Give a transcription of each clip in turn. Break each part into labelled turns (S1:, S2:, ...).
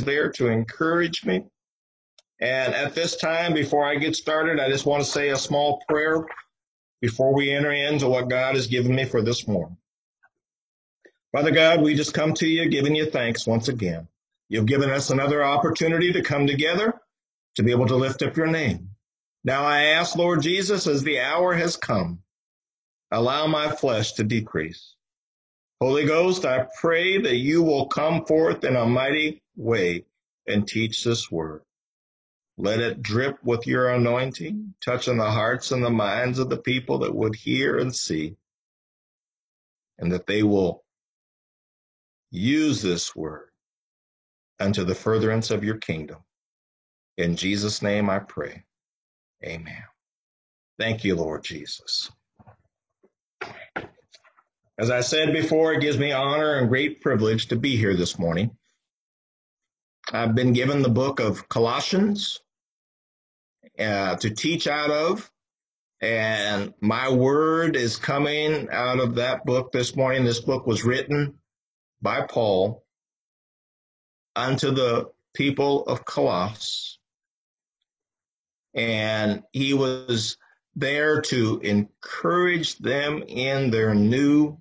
S1: there to encourage me. And at this time, before I get started, I just want to say a small prayer before we enter into what God has given me for this morning. Father God, we just come to you giving you thanks once again. You've given us another opportunity to come together to be able to lift up your name. Now I ask, Lord Jesus, as the hour has come, allow my flesh to decrease. Holy Ghost, I pray that you will come forth in a mighty way and teach this word. Let it drip with your anointing, touching the hearts and the minds of the people that would hear and see, and that they will use this word unto the furtherance of your kingdom. In Jesus' name I pray. Amen. Thank you, Lord Jesus. As I said before, it gives me honor and great privilege to be here this morning. I've been given the book of Colossians to teach out of, and my word is coming out of that book this morning. This book was written by Paul unto the people of Colossus, and he was there to encourage them in their new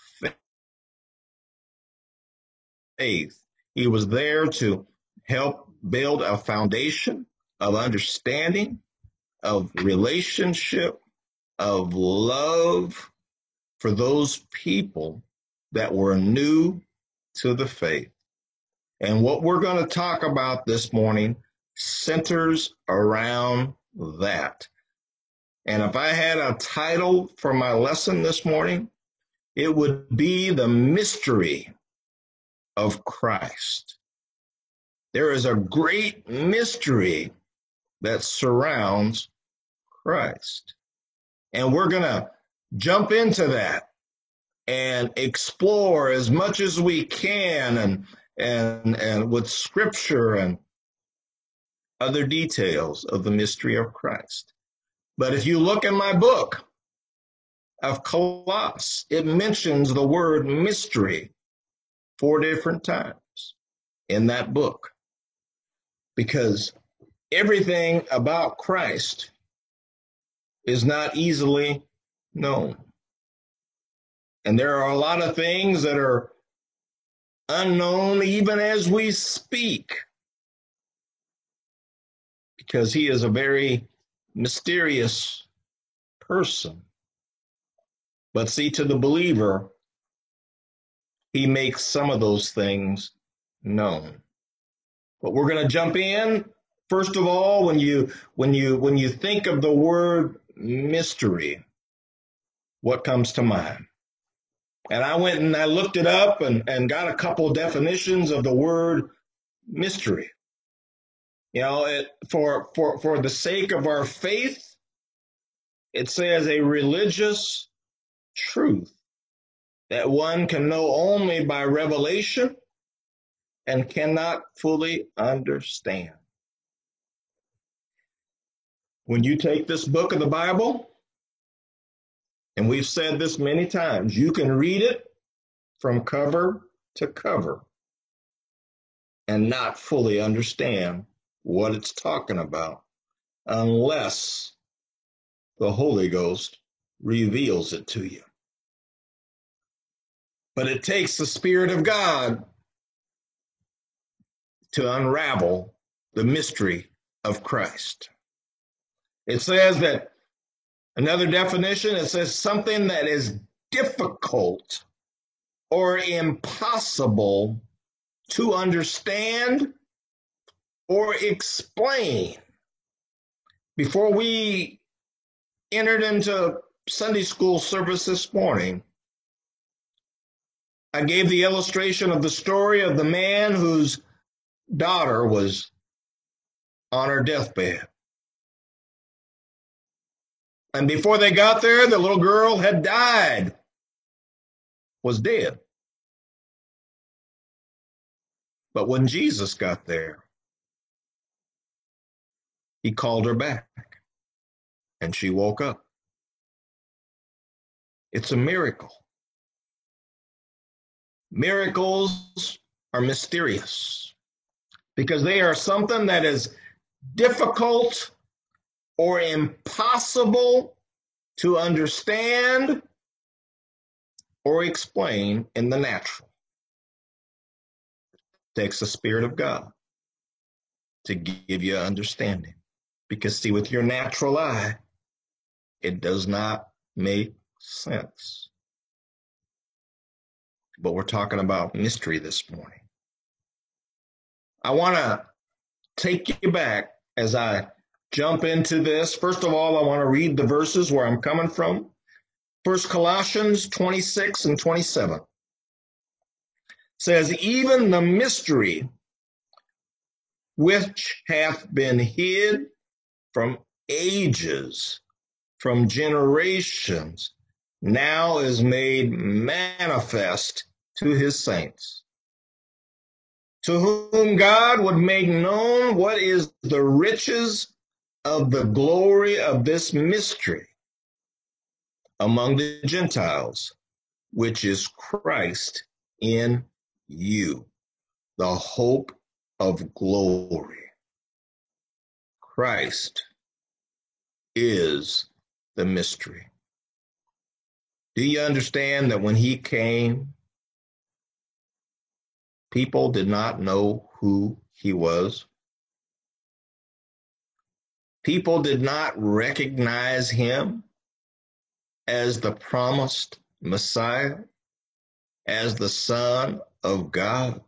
S1: faith. He was there to help build a foundation of understanding, of relationship, of love for those people that were new to the faith. And what we're going to talk about this morning centers around that. And if I had a title for my lesson this morning, it would be The Mystery of Christ. There is a great mystery that surrounds Christ. And we're going to jump into that and explore as much as we can and with scripture and other details of the mystery of Christ. But if you look in my book of Colossus, it mentions the word mystery 4 different times in that book, because everything about Christ is not easily known. And there are a lot of things that are unknown even as we speak, because he is a very mysterious person. But see, to the believer, he makes some of those things known. But we're going to jump in. First of all, when you think of the word mystery, what comes to mind? And I went and I looked it up and got a couple definitions of the word mystery. You know, for the sake of our faith, it says a religious truth that one can know only by revelation and cannot fully understand. When you take this book of the Bible, and we've said this many times, you can read it from cover to cover and not fully understand what it's talking about unless the Holy Ghost reveals it to you. But it takes the Spirit of God to unravel the mystery of Christ. It says that, another definition, it says something that is difficult or impossible to understand or explain. Before we entered into Sunday school service this morning, I gave the illustration of the story of the man whose daughter was on her deathbed. And before they got there, the little girl had died, was dead. But when Jesus got there, he called her back and she woke up. It's a miracle. Miracles are mysterious. because they are something that is difficult or impossible to understand or explain in the natural. It takes the Spirit of God to give you understanding. Because, see, with your natural eye, it does not make sense. But we're talking about mystery this morning. I want to take you back as I jump into this. First of all, I want to read the verses where I'm coming from. First Colossians 26 and 27 says, even the mystery which hath been hid from ages, from generations, now is made manifest to his saints, to whom God would make known what is the riches of the glory of this mystery among the Gentiles, which is Christ in you, the hope of glory. Christ is the mystery. Do you understand that when he came, people did not know who he was? People did not recognize him as the promised Messiah, as the Son of God.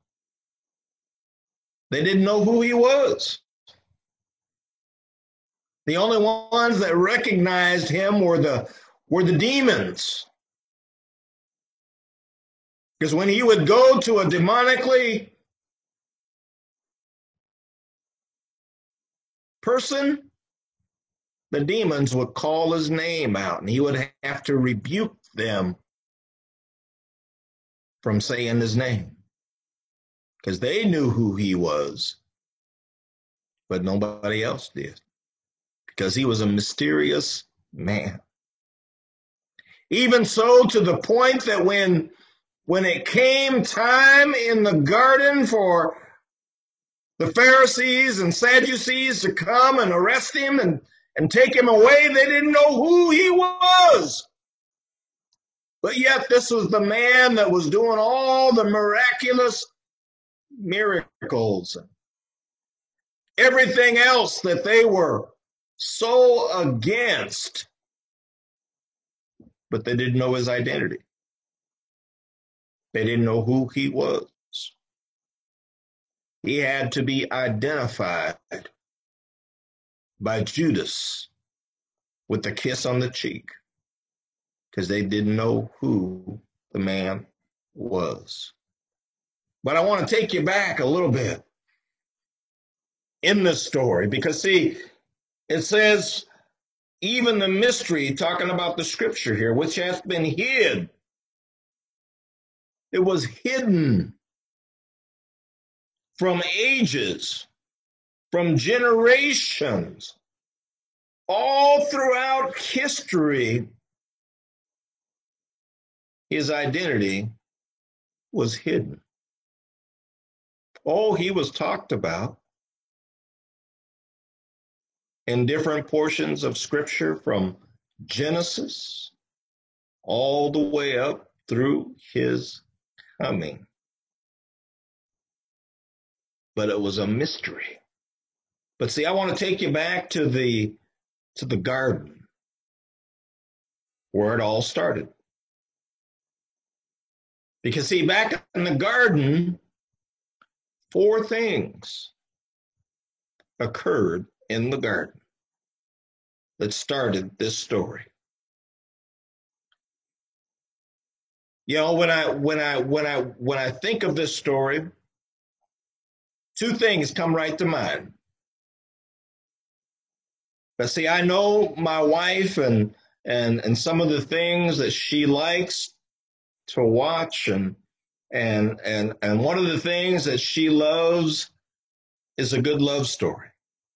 S1: They didn't know who he was. The only ones that recognized him were the demons. Because when he would go to a demonically person, the demons would call his name out, and he would have to rebuke them from saying his name. Because they knew who he was, but nobody else did. Because he was a mysterious man. Even so, to the point that when it came time in the garden for the Pharisees and Sadducees to come and arrest him and take him away, they didn't know who he was. But yet this was the man that was doing all the miraculous miracles. Everything else that they were so against, but they didn't know his identity. They didn't know who he was. He had to be identified by Judas with a kiss on the cheek, because they didn't know who the man was. But I want to take you back a little bit in this story, because see, it says, even the mystery, talking about the scripture here, which hath been hid. It was hidden from ages, from generations, all throughout history. His identity was hidden. Oh, he was talked about in different portions of scripture, from Genesis all the way up through his coming. But it was a mystery. But see, I want to take you back to the garden where it all started. Because see, back in the garden, 4 things occurred in the garden that started this story. You know, when I think of this story, 2 things come right to mind. But see, I know my wife and some of the things that she likes to watch, and one of the things that she loves is a good love story.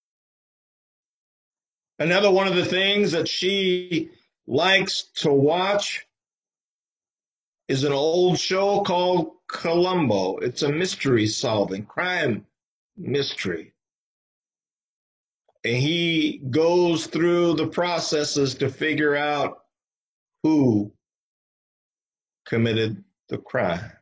S1: Another one of the things that she likes to watch is an old show called Columbo. It's a mystery solving crime mystery. And he goes through the processes to figure out who committed the crime.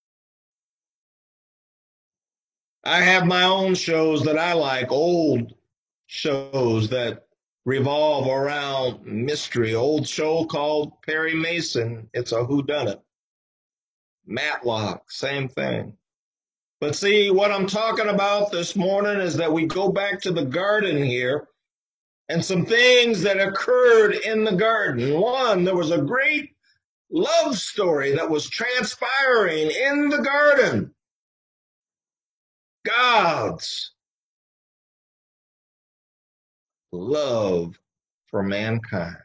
S1: I have my own shows that I like, old shows that revolve around mystery. Old show called Perry Mason. It's a whodunit. Matlock, same thing. But see, what I'm talking about this morning is that we go back to the garden here and some things that occurred in the garden. One, there was a great love story that was transpiring in the garden. God's love for mankind.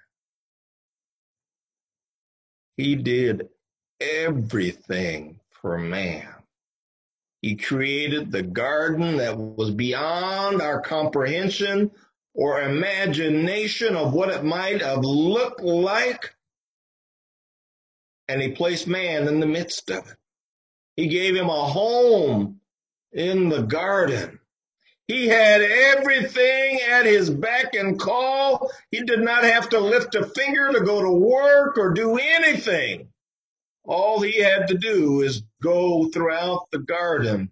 S1: He did everything for man. He created the garden that was beyond our comprehension or imagination of what it might have looked like. And he placed man in the midst of it. He gave him a home in the garden. He had everything at his beck and call. He did not have to lift a finger to go to work or do anything. All he had to do is go throughout the garden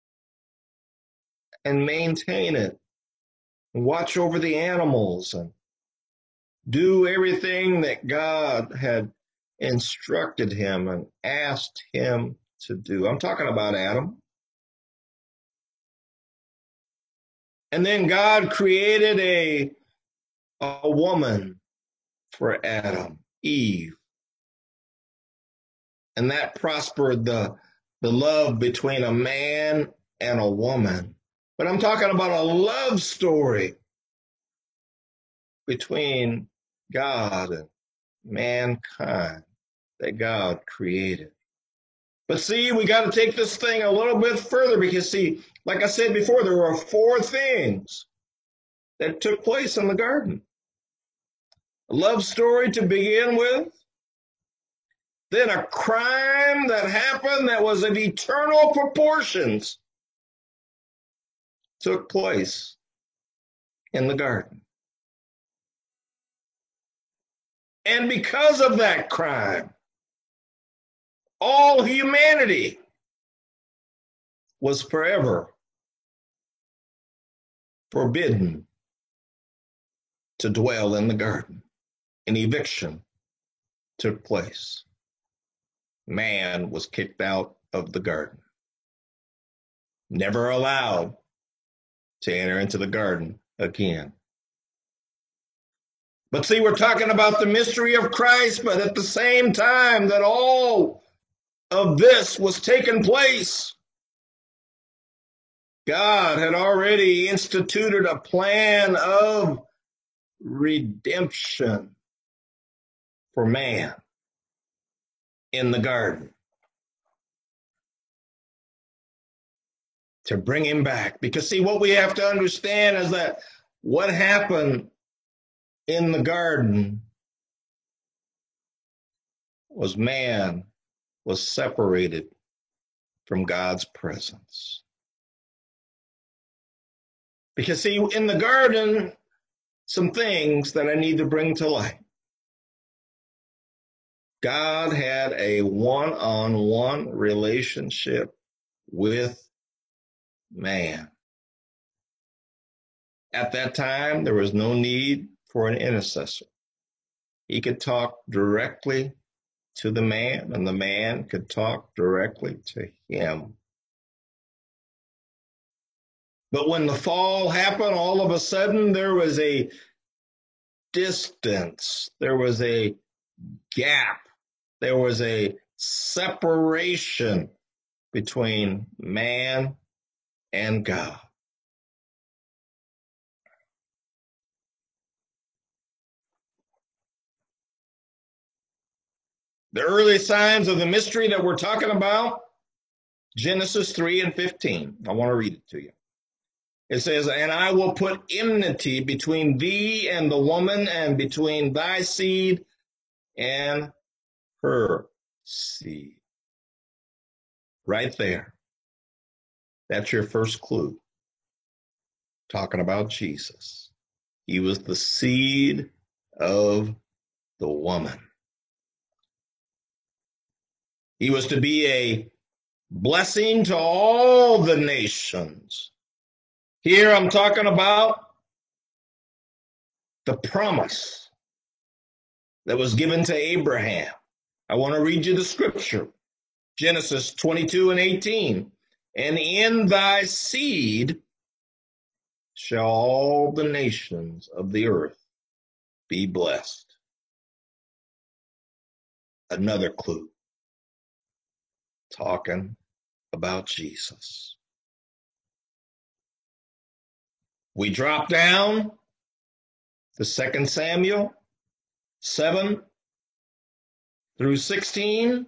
S1: and maintain it, and watch over the animals, and do everything that God had instructed him and asked him to do. I'm talking about Adam. And then God created a woman for Adam, Eve. And that prospered the love between a man and a woman. But I'm talking about a love story between God and mankind that God created. But see, we got to take this thing a little bit further because, see, like I said before, there were 4 things that took place in the garden. A love story to begin with, then a crime that happened that was of eternal proportions took place in the garden. And because of that crime, all humanity was forever forbidden to dwell in the garden. An eviction took place. Man was kicked out of the garden, never allowed to enter into the garden again. But see, we're talking about the mystery of Christ, but at the same time that all of this was taking place, God had already instituted a plan of redemption for man in the garden to bring him back. Because see, what we have to understand is that what happened in the garden was man was separated from God's presence. Because see, in the garden, some things that I need to bring to light. God had a one-on-one relationship with man. At that time, there was no need for an intercessor. He could talk directly to the man, and the man could talk directly to him. But when the fall happened, all of a sudden there was a distance, there was a gap, there was a separation between man and God. The early signs of the mystery that we're talking about, Genesis 3:15. I want to read it to you. It says, "And I will put enmity between thee and the woman, and between thy seed and her seed." Right there. That's your first clue. talking about Jesus. He was the seed of the woman. He was to be a blessing to all the nations. Here I'm talking about the promise that was given to Abraham. I want to read you the scripture. Genesis 22:18. And in thy seed shall all the nations of the earth be blessed. Another clue, talking about Jesus. We drop down to 2 Samuel 7 through 16.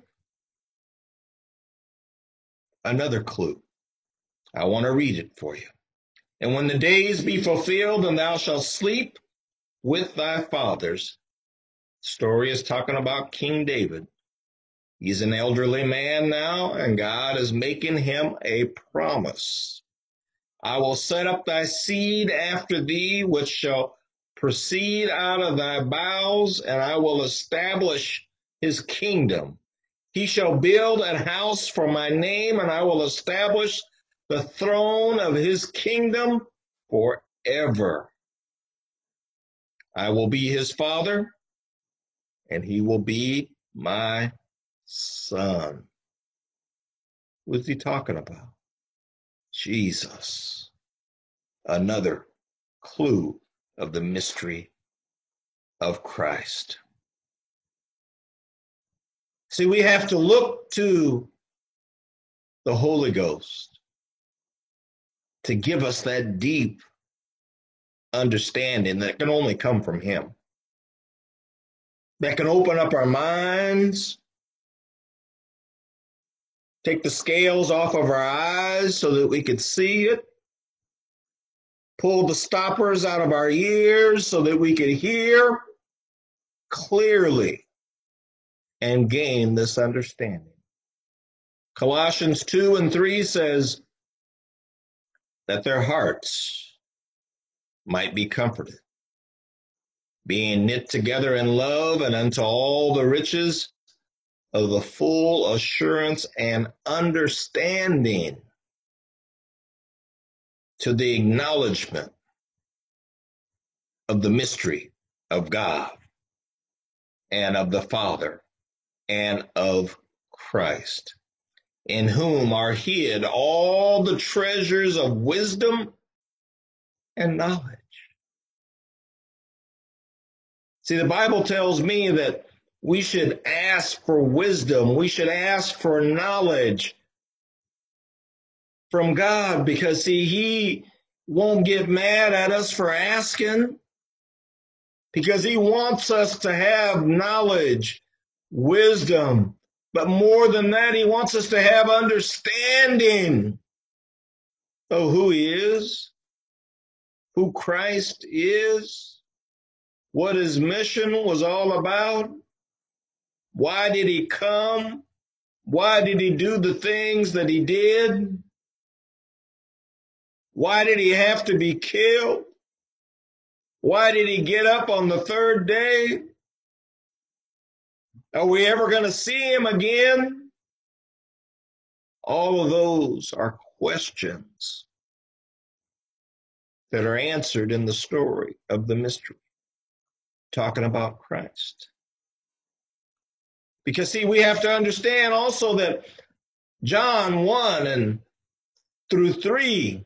S1: Another clue. I want to read it for you. And when the days be fulfilled and thou shalt sleep with thy fathers. Story is talking about King David. He's an elderly man now, and God is making him a promise. I will set up thy seed after thee, which shall proceed out of thy bowels, and I will establish his kingdom. He shall build an house for my name, and I will establish the throne of his kingdom forever. I will be his father, and he will be my son. What's he talking about? Jesus. Another clue of the mystery of Christ. See, we have to look to the Holy Ghost to give us that deep understanding that can only come from him. That can open up our minds, take the scales off of our eyes so that we could see it, pull the stoppers out of our ears so that we could hear clearly and gain this understanding. Colossians 2:3 says that their hearts might be comforted, being knit together in love and unto all the riches of the full assurance and understanding to the acknowledgement of the mystery of God and of the Father and of Christ, in whom are hid all the treasures of wisdom and knowledge. See, the Bible tells me that we should ask for wisdom. We should ask for knowledge from God because, see, he won't get mad at us for asking because he wants us to have knowledge, wisdom. But more than that, he wants us to have understanding of who he is, who Christ is, what his mission was all about. Why did he come? Why did he do the things that he did? Why did he have to be killed? Why did he get up on the third day? Are we ever going to see him again? All of those are questions that are answered in the story of the mystery, talking about Christ. Because, see, we have to understand also that John 1 and through 3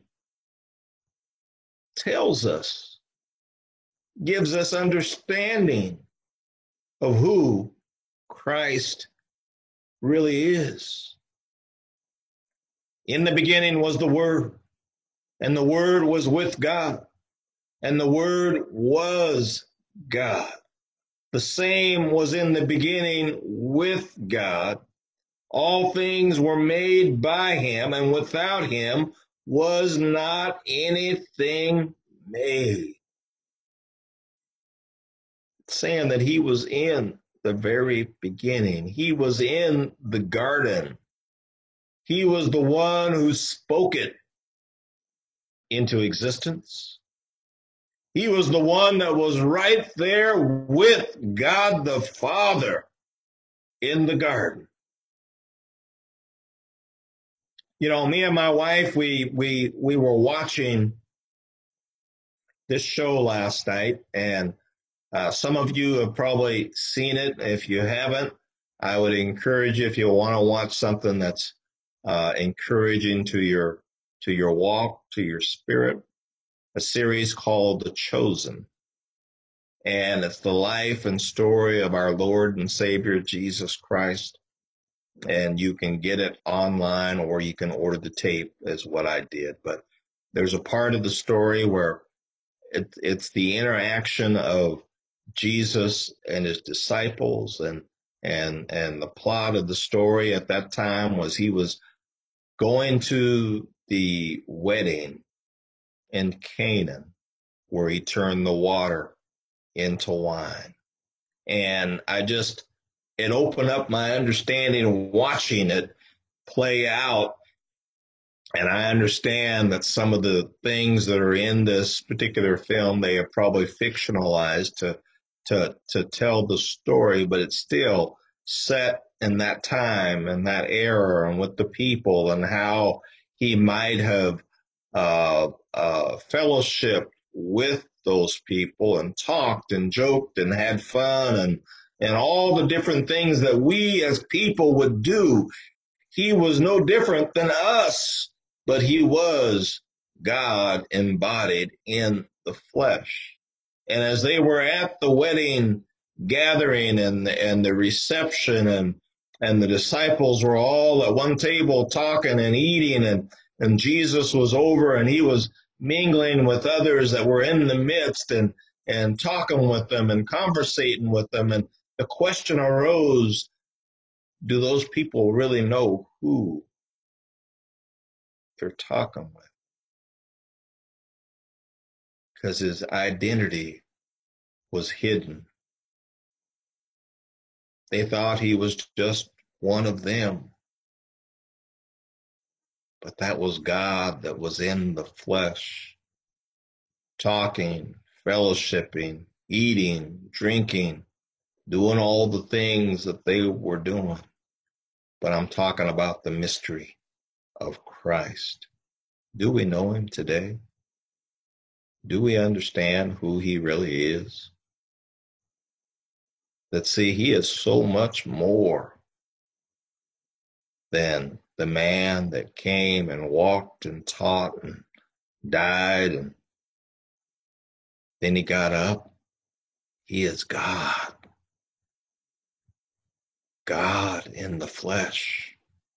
S1: tells us, gives us understanding of who Christ really is. In the beginning was the Word, and the Word was with God, and the Word was God. The same was in the beginning with God. All things were made by him, and without him was not anything made. Saying that he was in the very beginning. He was in the garden. He was the one who spoke it. into existence. He was the one that was right there with God the Father in the garden. You know, me and my wife, we were watching this show last night, and some of you have probably seen it. If you haven't, I would encourage you, if you want to watch something that's encouraging to your walk, to your spirit, a series called The Chosen. And it's the life and story of our Lord and Savior Jesus Christ. And you can get it online or you can order the tape, is what I did. But there's a part of the story where it's the interaction of Jesus and his disciples, and the plot of the story at that time was he was going to the wedding in Canaan where he turned the water into wine. And it opened up my understanding watching it play out. And I understand that some of the things that are in this particular film, they have probably fictionalized to tell the story, but it's still set in that time and that era and with the people and how he might have fellowship with those people and talked and joked and had fun and all the different things that we as people would do. He was no different than us, but he was God embodied in the flesh. And as they were at the wedding gathering and the reception and the disciples were all at one table talking and eating and Jesus was over and he was mingling with others that were in the midst and talking with them and conversating with them. And the question arose, do those people really know who they're talking with? Because his identity was hidden. They thought he was just one of them, but that was God that was in the flesh, talking, fellowshipping, eating, drinking, doing all the things that they were doing. But I'm talking about the mystery of Christ. Do we know him today? Do we understand who he really is? That see, he is so much more than the man that came and walked and taught and died and then he got up. He is God, God in the flesh,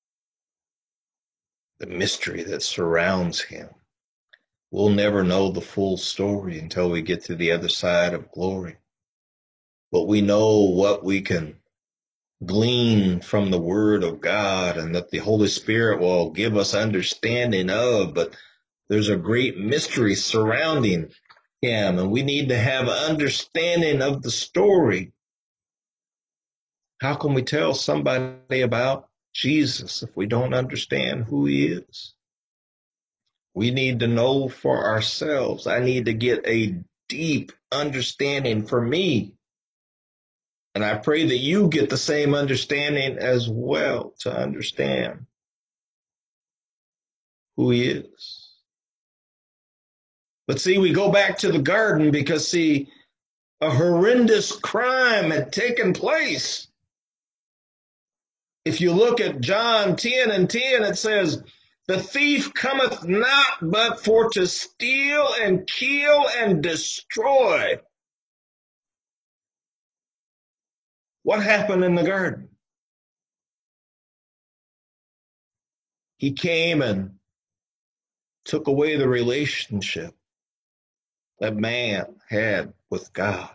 S1: the mystery that surrounds him. We'll never know the full story until we get to the other side of glory. But we know what we can glean from the Word of God and that the Holy Spirit will give us understanding of. But there's a great mystery surrounding him, and we need to have understanding of the story. How can we tell somebody about Jesus if we don't understand who he is? We need to know for ourselves. I need to get a deep understanding for me. And I pray that you get the same understanding as well to understand who he is. But see, we go back to the garden because, see, a horrendous crime had taken place. If you look at John 10 and 10, it says, the thief cometh not but for to steal and kill and destroy. What happened in the garden? He came and took away the relationship that man had with God.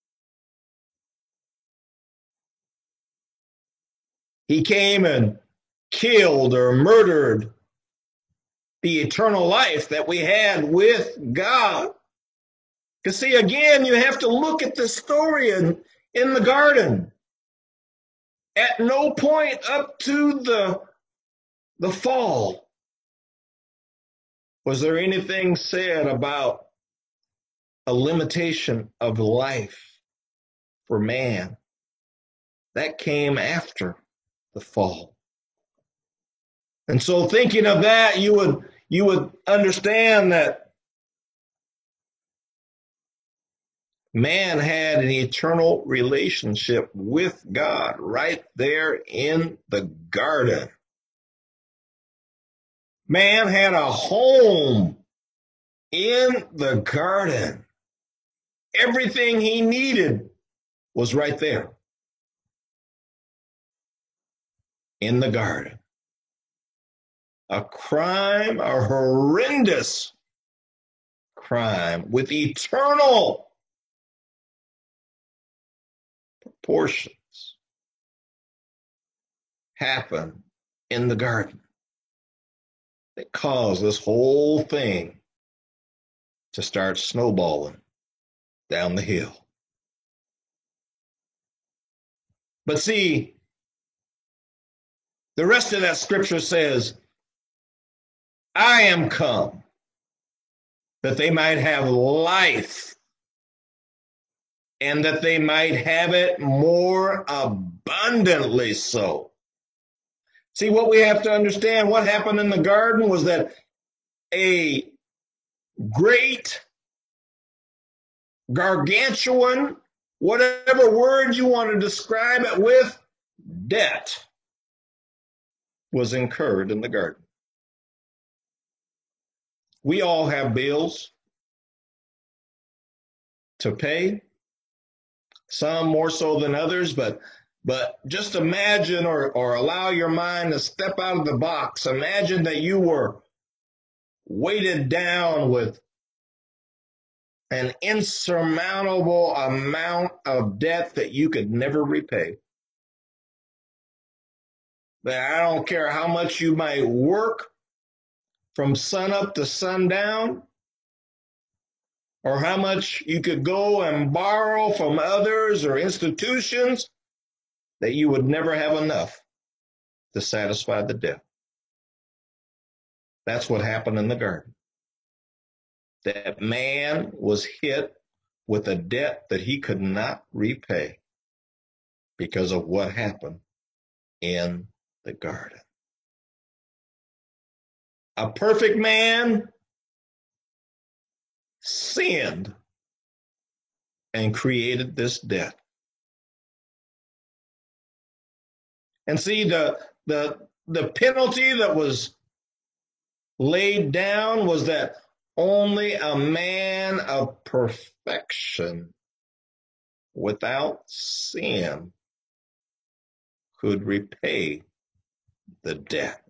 S1: He came and killed or murdered the eternal life that we had with God. Because see, again, you have to look at the story in the garden. At no point up to the fall Was there anything said about a limitation of life for man? That came after the fall. And so thinking of that, you would understand that man had an eternal relationship with God right there in the garden. Man had a home in the garden. Everything he needed was right there in the garden. A crime, a horrendous crime with eternal proportions happened in the garden. It caused this whole thing to start snowballing down the hill. But see, the rest of that scripture says, I am come that they might have life and that they might have it more abundantly so. See, what we have to understand, what happened in the garden was that a great, gargantuan, whatever word you want to describe it with, debt was incurred in the garden. We all have bills to pay, some more so than others, but just imagine or allow your mind to step out of the box. Imagine that you were weighted down with an insurmountable amount of debt that you could never repay. That I don't care how much you might work from sunup to sundown, or how much you could go and borrow from others or institutions, that you would never have enough to satisfy the debt. That's what happened in the garden. That man was hit with a debt that he could not repay because of what happened in the garden. A perfect man sinned and created this debt. And see, the penalty that was laid down was that only a man of perfection without sin could repay the debt.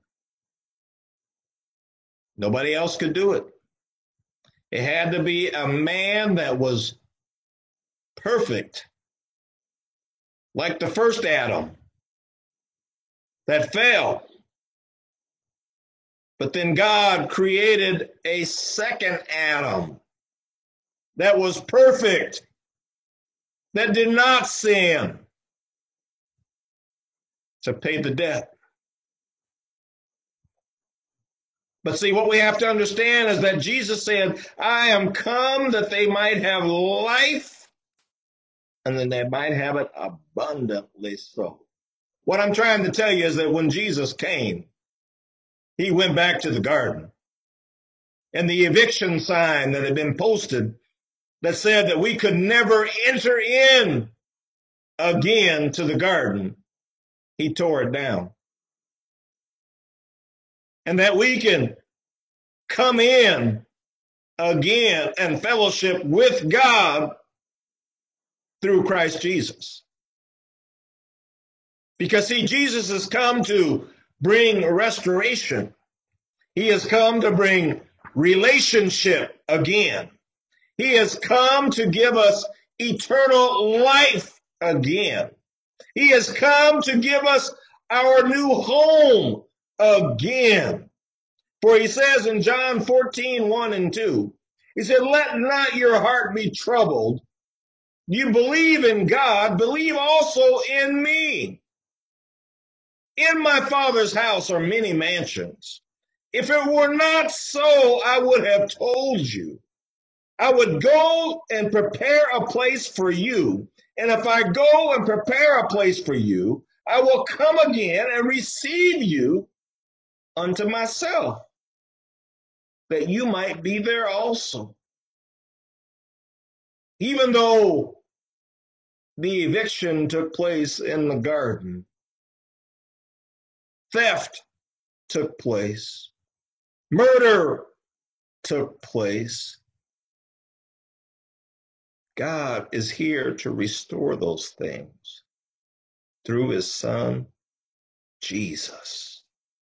S1: Nobody else could do it. It had to be a man that was perfect, like the first Adam that fell. But then God created a second Adam that was perfect, that did not sin, to pay the debt. But see, what we have to understand is that Jesus said, I am come that they might have life and that they might have it abundantly so. What I'm trying to tell you is that when Jesus came, he went back to the garden. And the eviction sign that had been posted that said that we could never enter in again to the garden, he tore it down. And that we can come in again and fellowship with God through Christ Jesus. Because see, Jesus has come to bring restoration. He has come to bring relationship again. He has come to give us eternal life again. He has come to give us our new home again. For he says in John 14:1 and 2, he said, let not your heart be troubled. You believe in God, believe also in me. In my Father's house are many mansions. If it were not so, I would have told you. I would go and prepare a place for you. And if I go and prepare a place for you, I will come again and receive you unto myself, that you might be there also. Even though the eviction took place in the garden, theft took place, murder took place, God is here to restore those things through his son, Jesus.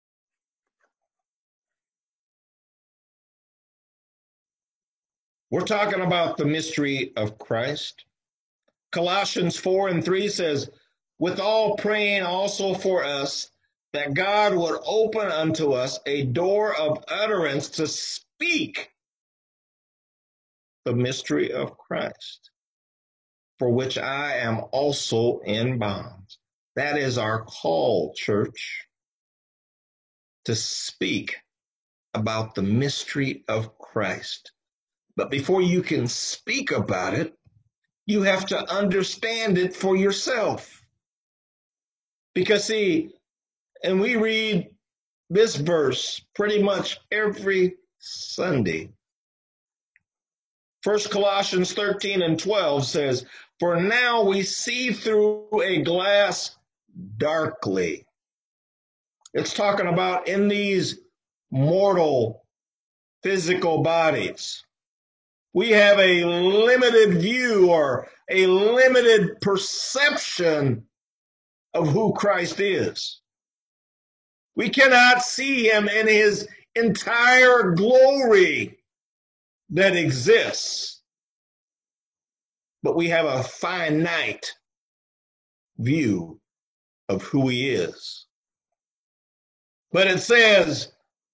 S1: We're talking about the mystery of Christ. Colossians 4:3 says, with all praying also for us, that God would open unto us a door of utterance to speak the mystery of Christ, for which I am also in bonds. That is our call, church, to speak about the mystery of Christ. But before you can speak about it, you have to understand it for yourself. Because, see, and we read this verse pretty much every Sunday. 1 Colossians 13:12 says, for now we see through a glass darkly. It's talking about in these mortal physical bodies. We have a limited view or a limited perception of who Christ is. We cannot see him in his entire glory that exists, but we have a finite view of who he is. But it says,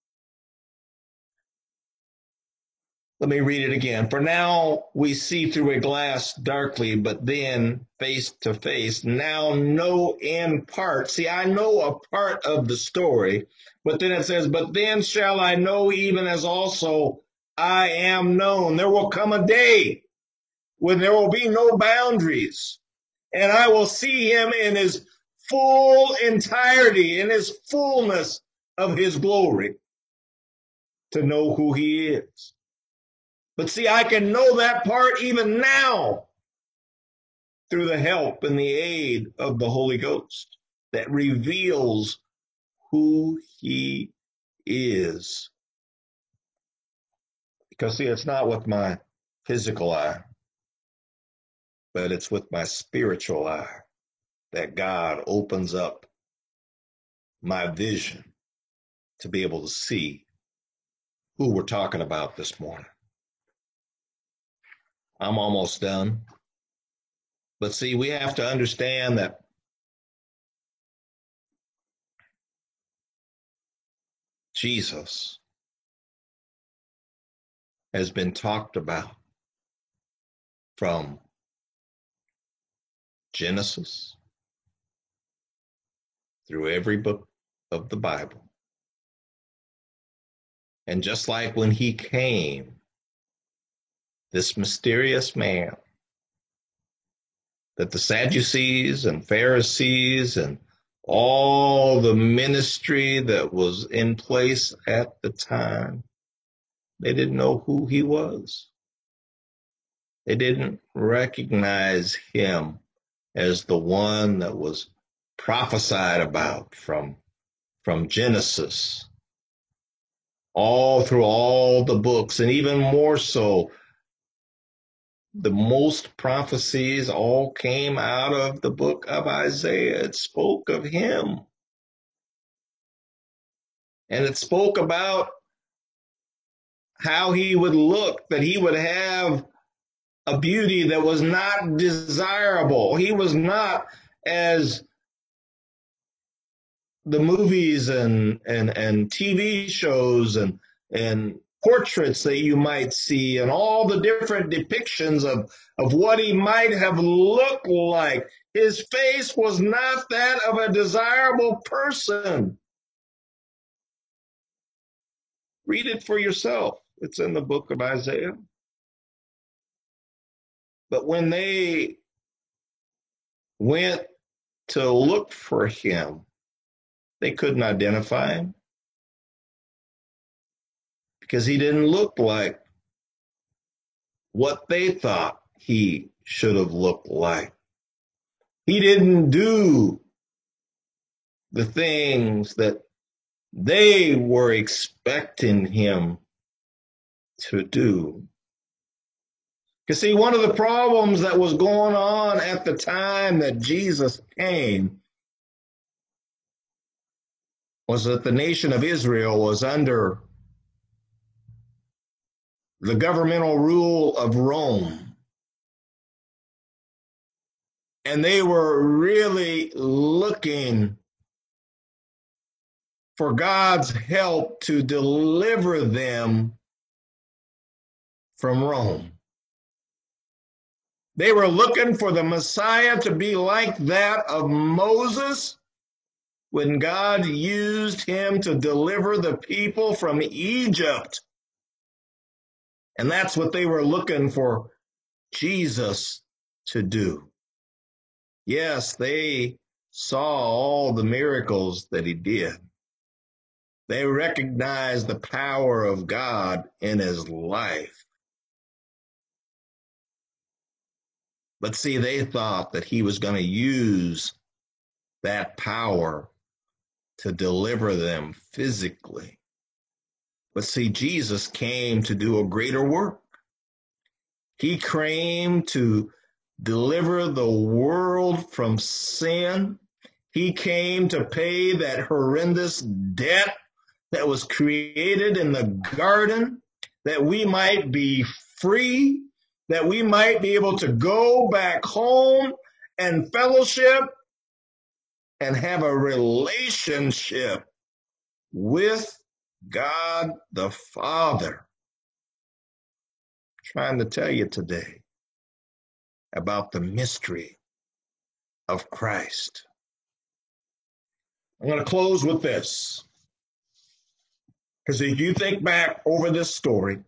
S1: let me read it again. For now we see through a glass darkly, but then face to face. Now know in part. See, I know a part of the story, but then it says, but then shall I know even as also I am known. There will come a day when there will be no boundaries, and I will see him in his full entirety, in his fullness of his glory, to know who he is. But see, I can know that part even now through the help and the aid of the Holy Ghost that reveals who he is. Because see, it's not with my physical eye, but it's with my spiritual eye that God opens up my vision to be able to see who we're talking about this morning. I'm almost done. But see, we have to understand that Jesus has been talked about from Genesis through every book of the Bible. And just like when he came, this mysterious man that the Sadducees and Pharisees and all the ministry that was in place at the time, they didn't know who he was. They didn't recognize him as the one that was prophesied about from Genesis all through all the books, and even more so, the most prophecies all came out of the book of Isaiah. It spoke of him. And it spoke about how he would look, that he would have a beauty that was not desirable. He was not as the movies and TV shows and portraits that you might see and all the different depictions of what he might have looked like. His face was not that of a desirable person. Read it for yourself. It's in the book of Isaiah. But when they went to look for him, they couldn't identify him because he didn't look like what they thought he should have looked like. He didn't do the things that they were expecting him to do. You see, one of the problems that was going on at the time that Jesus came was that the nation of Israel was under the governmental rule of Rome. And they were really looking for God's help to deliver them from Rome. They were looking for the Messiah to be like that of Moses when God used him to deliver the people from Egypt. And that's what they were looking for Jesus to do. Yes, they saw all the miracles that he did. They recognized the power of God in his life. But see, they thought that he was going to use that power to deliver them physically. But see, Jesus came to do a greater work. He came to deliver the world from sin. He came to pay that horrendous debt that was created in the garden, that we might be free, that we might be able to go back home and fellowship and have a relationship with God the Father. I'm trying to tell you today about the mystery of Christ. I'm going to close with this. Because if you think back over this story,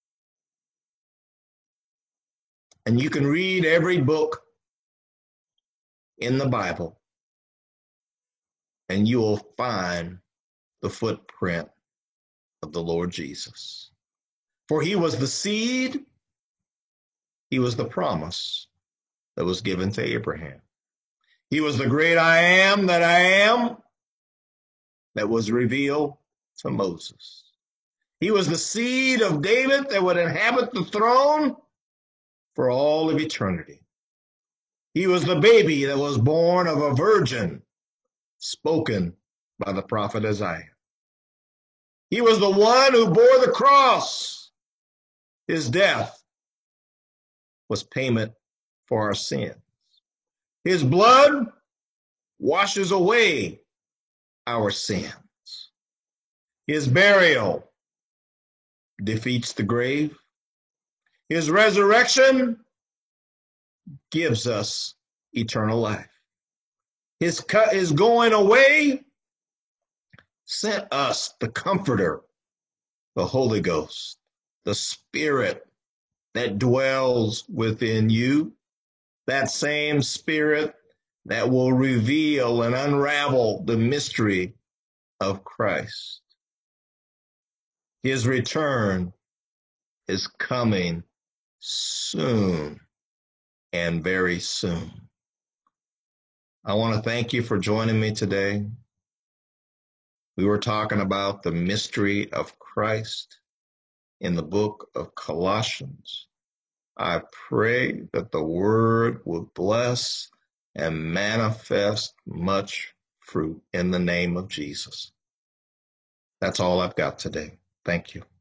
S1: and you can read every book in the Bible, and you will find the footprint of the Lord Jesus. For he was the seed, he was the promise that was given to Abraham. He was the great I am that I am that was revealed to Moses. He was the seed of David that would inhabit the throne for all of eternity. He was the baby that was born of a virgin, spoken by the prophet Isaiah. He was the one who bore the cross. His death was payment for our sins. His blood washes away our sins. His burial defeats the grave. His resurrection gives us eternal life. His going away sent us the Comforter, the Holy Ghost, the Spirit that dwells within you, that same Spirit that will reveal and unravel the mystery of Christ. His return is coming soon and very soon. I want to thank you for joining me today. We were talking about the mystery of Christ in the book of Colossians. I pray that the word will bless and manifest much fruit in the name of Jesus. That's all I've got today. Thank you.